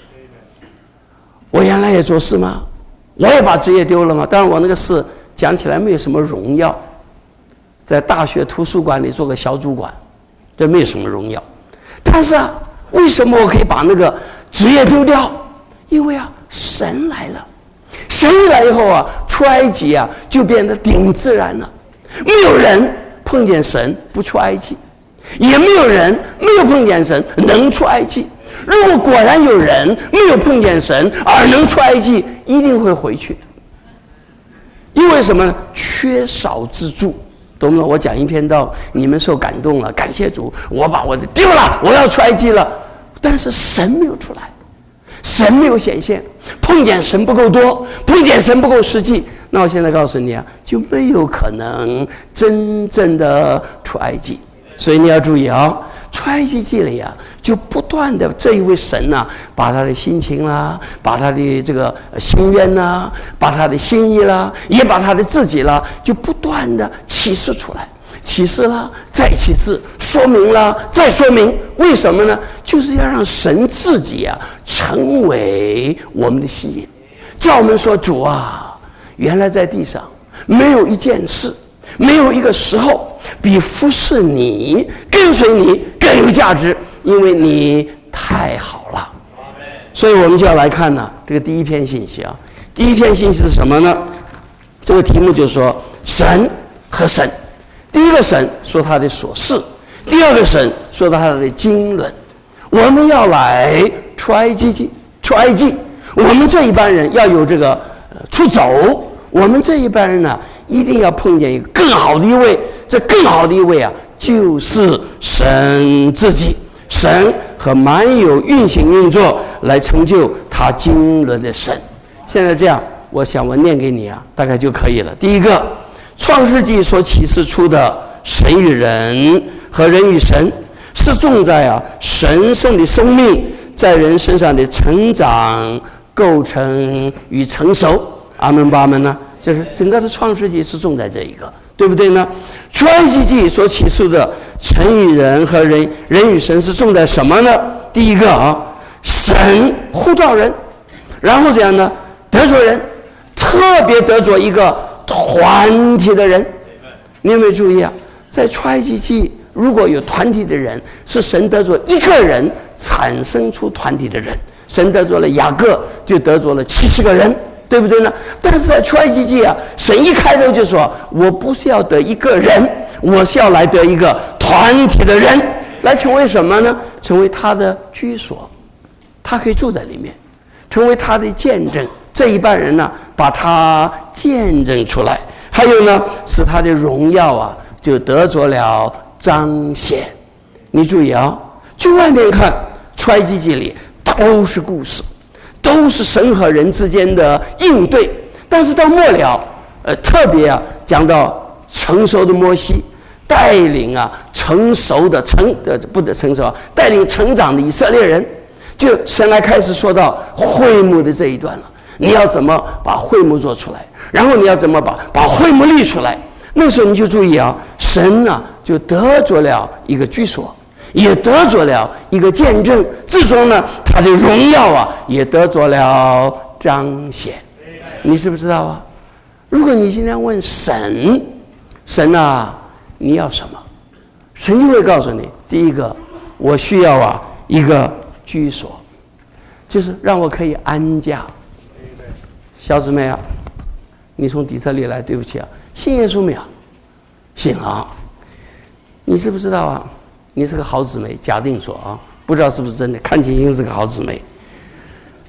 我原来也做事吗？我也把职业丢了吗？当然我那个事讲起来没有什么荣耀，在大学图书馆里做个小主管，这没有什么荣耀。但是啊，为什么我可以把那个职业丢掉？因为啊，神来了。神一来以后啊，出埃及啊就变得顶自然了。没有人碰见神不出埃及，也没有人没有碰见神能出埃及。如果果然有人没有碰见神而能出埃及，一定会回去。因为什么呢？缺少自助，懂吗？我讲一篇道，你们受感动了，感谢主，我把我的丢了，我要出埃及了。但是神没有出来，神没有显现，碰见神不够多，碰见神不够实际。那我现在告诉你啊，就没有可能真正的出埃及。所以你要注意啊，出埃及记里啊，就不断的这一位神呐、把他的心情啦，把他的这个心愿啦，把他的心意啦，也把他的自己啦，就不断的启示出来，启示啦，再启示，说明啦，再说明。为什么呢？就是要让神自己啊成为我们的吸引，叫我们说主啊，原来在地上没有一件事，没有一个时候比服侍你、跟随你更有价值，因为你太好了。所以我们就要来看呢，这个第一篇信息啊。第一篇信息是什么呢？这个题目就是说神和神。第一个神说他的所事，第二个神说他的经纶。我们要来出埃及，我们这一班人要有这个出走。我们这一班人呢，一定要碰见一个更好的一位。这更好的一位啊，就是神自己。神和满有运行运作来成就他经纶的神。现在这样，我想我念给你啊，大概就可以了。第一个，创世纪所启示出的神与人和人与神，是重在啊神圣的生命在人身上的成长、构成与成熟。阿门吧，阿门呢？就是整个的创世纪是重在这一个，对不对呢？出埃及记所启示的神与人和人与神是重在什么呢？第一个啊，神呼召人，然后怎样呢？得着人，特别得着一个团体的人。你有没有注意啊？在出埃及记如果有团体的人，是神得着一个人产生出团体的人。神得着了雅各，就得着了70个人，对不对呢？但是在出埃及记啊，神一开头就说，我不是要得一个人，我是要来得一个团体的人，来成为什么呢？成为他的居所，他可以住在里面，成为他的见证。这一半人呢，把他见证出来，还有呢，使他的荣耀啊，就得着了彰显。你注意啊，就外面看出埃及记里都是故事，都是神和人之间的应对，但是到末了，特别啊讲到成熟的摩西带领啊成熟的带领成长的以色列人，就神来开始说到会幕的这一段了。你要怎么把会幕做出来，然后你要怎么把会幕立出来。那时候你就注意啊，神啊就得着了一个居所，也得着了一个见证，最终呢他的荣耀啊也得着了彰显。你知不知道啊？如果你今天问神啊你要什么，神就会告诉你，第一个，我需要啊一个居所，就是让我可以安家。小姊妹啊，你从底特律来，对不起啊，信耶稣没有？信啊。你知不知道啊？你是个好姊妹，假定说啊，不知道是不是真的，看起来是个好姊妹。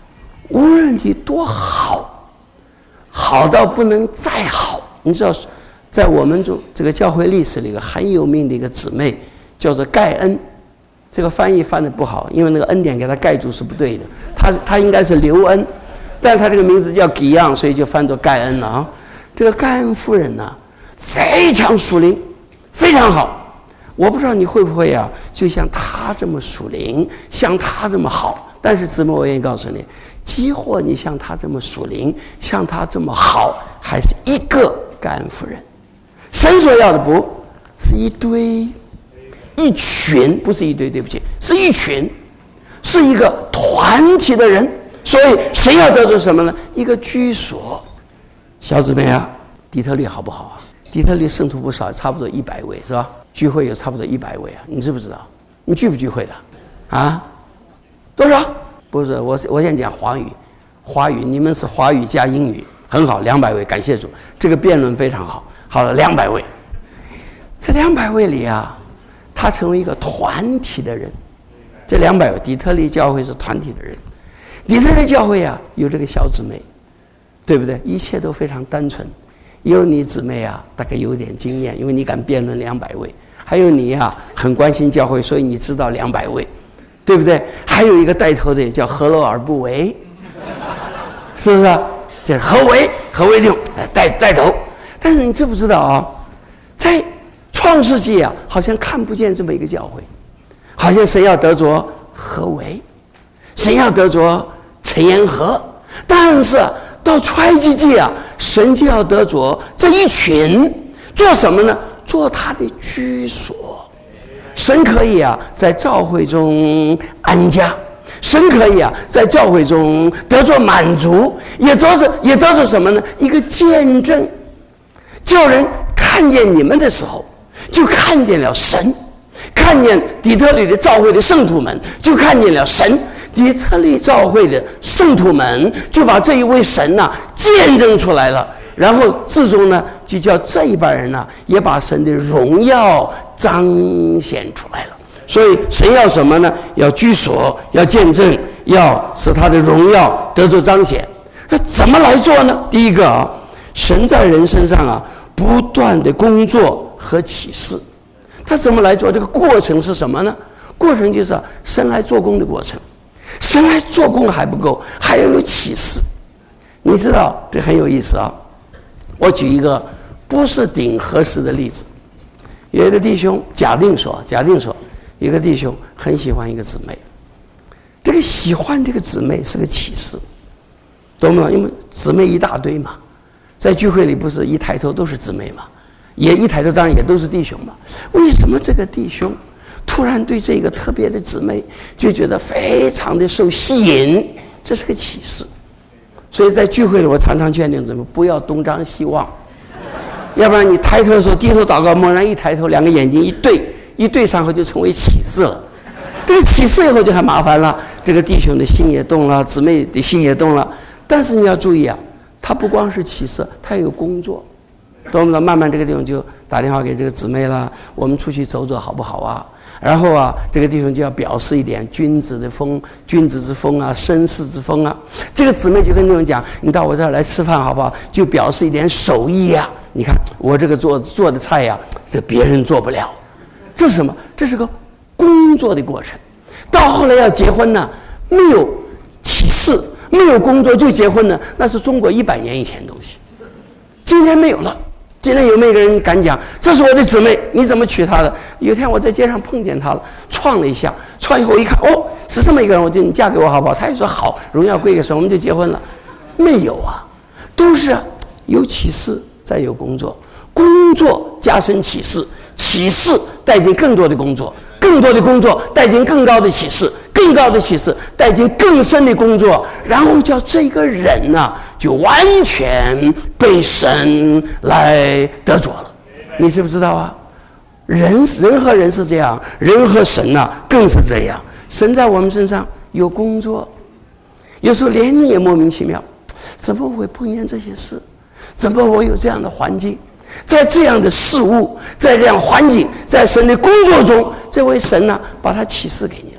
无论你多好，好到不能再好。你知道，在我们中这个教会历史里，一个很有名的一个姊妹叫做盖恩，这个翻译翻得不好，因为那个恩典给他盖住是不对的，他应该是刘恩，但他这个名字叫吉昂，所以就翻作盖恩了啊。这个盖恩夫人呢，非常属灵，非常好。我不知道你会不会啊，就像他这么属灵，像他这么好。但是姊妹，我愿意告诉你，即或你像他这么属灵，像他这么好，还是一个盖恩夫人。神所要的不是一堆、一群，不是一堆，对不起，是一群，是一个团体的人。所以谁要得着什么呢？一个居所。小姊妹啊，底特律好不好啊？底特律圣徒不少，差不多100位，是吧？聚会有差不多100位啊，你知不知道？你聚不聚会的？啊？多少？不是，我先讲华语，你们是华语加英语，很好，200位，感谢主，这个辩论非常好。好了，200位，这200位里啊，他成为一个团体的人。这200位，底特律教会是团体的人。底特律教会啊，有这个小姊妹，对不对？一切都非常单纯。有你姊妹啊，大概有点经验，因为你敢辩论200位。还有你啊，很关心教会，所以你知道200位，对不对？还有一个带头的叫何罗尔布维，是不是？这是何为令带头。但是你知不知道啊？在创世纪啊，好像看不见这么一个教会，好像神要得着何为，神要得着陈延和，但是到出埃及记啊，神就要得着这一群，做什么呢？做他的居所。神可以啊，在教会中安家，神可以啊，在教会中得着满足，也得着什么呢？一个见证，叫人看见你们的时候，就看见了神；看见底特律的教会的圣徒们，就看见了神。底特律教会的圣徒们就把这一位神呐见证出来了，然后最终呢，就叫这一帮人呢也把神的荣耀彰显出来了。所以神要什么呢？要居所，要见证，要使他的荣耀得着彰显。那怎么来做呢？第一个啊，神在人身上啊不断的工作和启示。他怎么来做？这个过程是什么呢？过程就是神来做工的过程。神来做工还不够，还要有启示。你知道这很有意思啊！我举一个不是顶合适的例子。有一个弟兄假定说，有一个弟兄很喜欢一个姊妹，这个喜欢这个姊妹是个启示，懂吗？因为姊妹一大堆嘛，在聚会里不是一抬头都是姊妹嘛，也一抬头当然也都是弟兄嘛。为什么这个弟兄突然对这个特别的姊妹就觉得非常的受吸引？这是个启示。所以在聚会里我常常劝弟兄姊妹不要东张西望，要不然你抬头的时候低头祷告，猛然一抬头，两个眼睛一对上后就成为启示了。这个启示以后就很麻烦了，这个弟兄的心也动了，姊妹的心也动了。但是你要注意啊，他不光是启示，他有工作，懂不懂？慢慢这个弟兄就打电话给这个姊妹了，我们出去走走好不好啊？然后啊，这个弟兄就要表示一点君子之风啊，绅士之风啊。这个姊妹就跟弟兄讲，你到我这儿来吃饭好不好？就表示一点手艺啊。你看我这个做的菜呀，这别人做不了。这是什么？这是个工作的过程。到后来要结婚呢，没有启示，没有工作就结婚呢，那是中国100年以前的东西。今天没有了。今天有没有一个人敢讲这是我的姊妹，你怎么娶她的？有一天我在街上碰见她了，撞了一下，撞以后我一看，哦，是这么一个人，我就你嫁给我好不好？她也说好，荣耀归给神，我们就结婚了。没有啊，都是有启示再有工作，工作加深启示，启示带进更多的工作，更多的工作带进更高的启示，更高的启示带进更深的工作，然后叫这个人呢就完全被神来得着了。你知不知道啊？人和人是这样，人和神呢更是这样。神在我们身上有工作，有时候连你也莫名其妙，怎么会碰见这些事？怎么我有这样的环境？在这样的事物，在这样环境，在神的工作中，这位神呢把他启示给你了。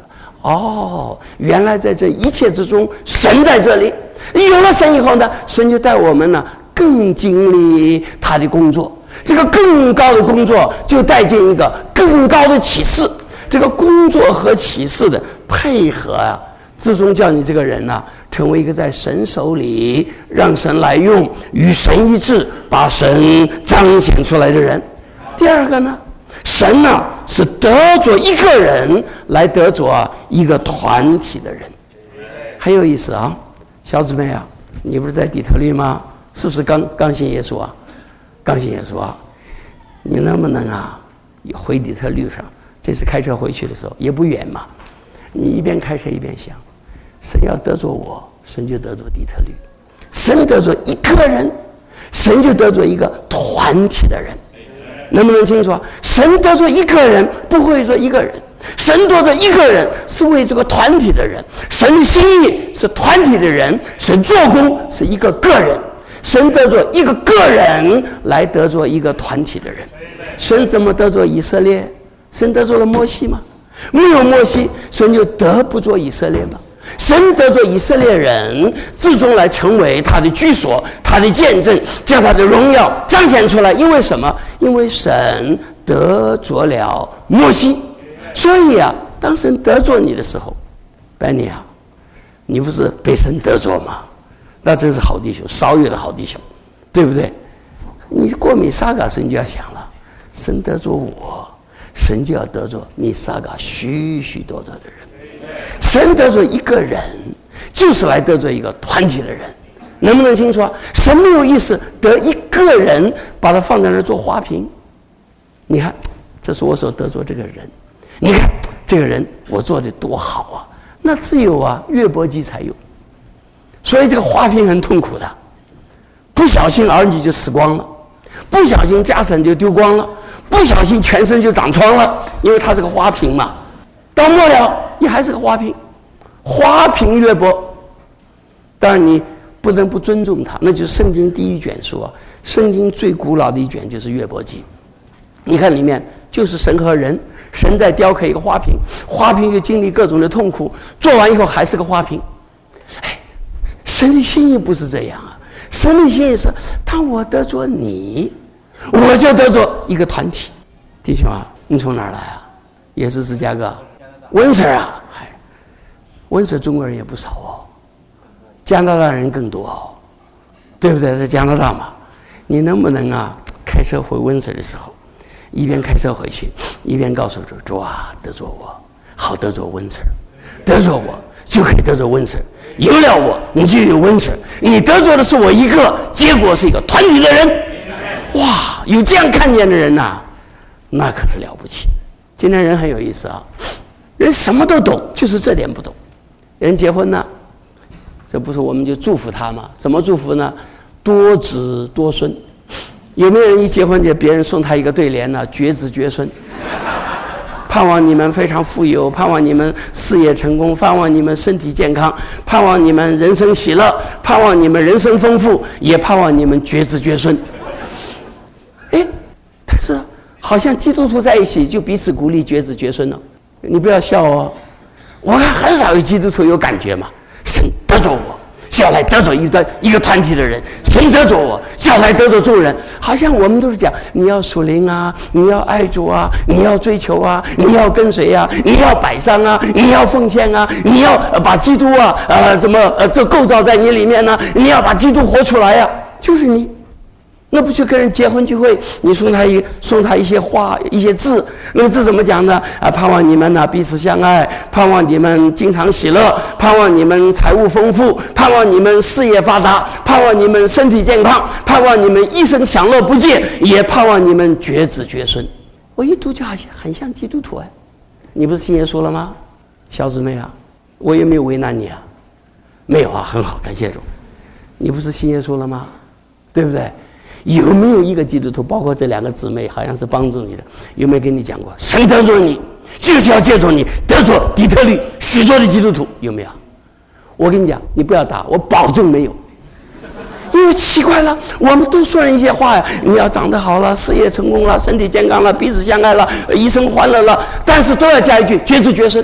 哦，原来在这一切之中，神在这里。有了神以后呢，神就带我们呢更经历他的工作。这个更高的工作就带进一个更高的启示。这个工作和启示的配合啊，最终叫你这个人呢，成为一个在神手里让神来用，与神一致，把神彰显出来的人。第二个呢，神呢是得着一个人来得着一个团体的人，很有意思啊。小姊妹啊，你不是在底特律吗？是不是刚信耶稣啊？刚信耶稣啊？你能不能啊回底特律上？这次开车回去的时候也不远嘛，你一边开车一边想，神要得着我，神就得着底特律；神得着一个人，神就得着一个团体的人。能不能清楚啊？神得着一个人，不会说一个人；神得着一个人，是为这个团体的人。神的心意是团体的人，神做工是一个个人。神得着一个个人来得着一个团体的人。神怎么得着以色列？神得着了摩西吗？没有摩西，神就得不着以色列吗？神得着以色列人，最终来成为他的居所，他的见证，将他的荣耀彰显出来。因为什么？因为神得着了摩西。所以啊，当神得着你的时候，班尼啊，你不是被神得着吗？那真是好弟兄，少有的好弟兄，对不对？你过米撒嘎，神就要想了，神得着我，神就要得着米撒嘎许许多多的人。神得着一个人，就是来得着一个团体的人。能不能清楚啊？神没有意思得一个人把他放在那儿做花瓶。你看，这是我所得着这个人，你看这个人我做的多好啊，那只有啊约伯记才有。所以这个花瓶很痛苦的，不小心儿女就死光了，不小心家产就丢光了，不小心全身就长疮了，因为它是个花瓶嘛。到末了你还是个花瓶，花瓶约伯。当然你不能不尊重他，那就是圣经第一卷书啊，圣经最古老的一卷就是约伯记。你看里面就是神和人，神在雕刻一个花瓶，花瓶又经历各种的痛苦，做完以后还是个花瓶。哎，神的心意不是这样啊，神的心意是当我得着你，我就得着一个团体。弟兄啊，你从哪儿来啊？也是芝加哥温莎啊，温莎中国人也不少哦，加拿大人更多哦，对不对？在加拿大嘛，你能不能啊开车回温莎的时候，一边开车回去，一边告诉主啊，得着我，好得着温莎，得着我就可以得着温莎，有了我你就有温莎，你得着的是我一个，结果是一个团体的人。哇，有这样看见的人呐，那可是了不起。今天人很有意思啊，人什么都懂，就是这点不懂。人结婚呢，这不是我们就祝福他吗？怎么祝福呢？多子多孙。有没有人一结婚就别人送他一个对联呢？绝子绝孙。盼望你们非常富有，盼望你们事业成功，盼望你们身体健康，盼望你们人生喜乐，盼望你们人生丰富，也盼望你们绝子绝孙。哎，但是好像基督徒在一起就彼此鼓励绝子绝孙了。你不要笑哦，我看很少有基督徒有感觉嘛。神得着我，是要来得着一个团体的人；神得着我，是要来得着众人。好像我们都是讲，你要属灵啊，你要爱主啊，你要追求啊，你要跟随啊，你要摆上啊，你要奉献啊，你要把基督啊这构造在你里面呢，你要把基督活出来呀，就是你。那不去跟人结婚聚会，你送他一些话一些字，那个字怎么讲呢？啊，盼望你们呢彼此相爱，盼望你们经常喜乐，盼望你们财务丰富，盼望你们事业发达，盼望你们身体健康，盼望你们一生享乐不尽，也盼望你们绝子绝孙。我一读就好像很像基督徒哎，你不是信耶稣了吗？小姊妹啊，我也没有为难你啊，没有啊，很好，感谢主。你不是信耶稣了吗？对不对？有没有一个基督徒，包括这两个姊妹好像是帮助你的，有没有跟你讲过神得着你就是要借助你得着底特律许多的基督徒？有没有？我跟你讲，你不要打，我保证没有。因为奇怪了，我们都说人一些话呀，你要长得好了，事业成功了，身体健康了，彼此相爱了，一生欢乐了，但是都要加一句绝子绝孙。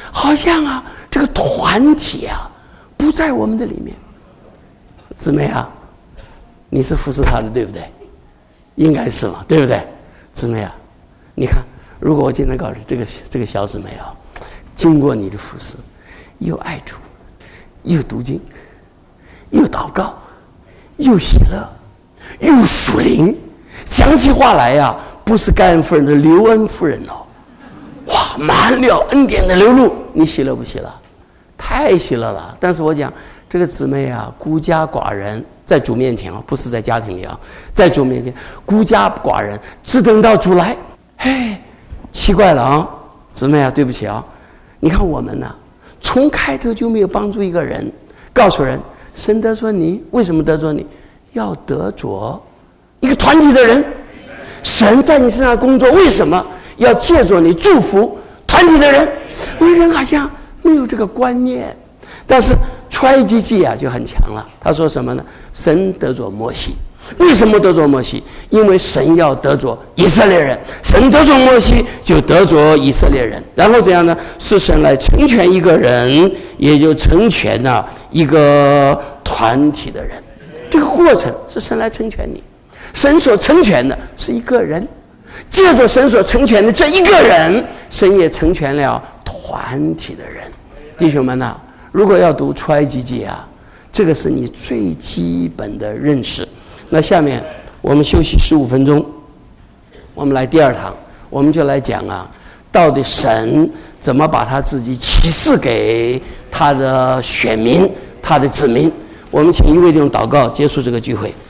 好像啊这个团体啊不在我们的里面。姊妹啊，你是服侍他的对不对？应该是嘛，对不对？姊妹啊，你看，如果我今天告诉你这个小姊妹啊，经过你的服侍，又爱主，又读经，又祷告，又喜乐，又属灵，讲起话来呀，不是盖恩夫人的刘恩夫人哦，哇，满了恩典的流露，你喜乐不喜乐？太喜乐了。但是我讲这个姊妹啊，孤家寡人，在主面前啊，不是在家庭里啊，在主面前孤家寡人，只等到主来。嘿，奇怪了啊，姊妹啊，对不起啊，你看我们呢，从开头就没有帮助一个人，告诉人神得着你，为什么得着你？要得着一个团体的人，神在你身上工作，为什么要借着你祝福团体的人？为人好像没有这个观念，但是出埃及记啊就很强了。他说什么呢？神得着摩西，为什么得着摩西？因为神要得着以色列人，神得着摩西就得着以色列人。然后怎样呢？是神来成全一个人，也就成全了一个团体的人。这个过程是神来成全你，神所成全的是一个人，借着神所成全的这一个人，神也成全了团体的人。弟兄们啊，如果要读出埃及记啊，这个是你最基本的认识。那下面我们休息15分钟，我们来第二堂，我们就来讲啊，到底神怎么把他自己启示给他的选民，他的子民。我们请一位弟兄祷告，结束这个聚会。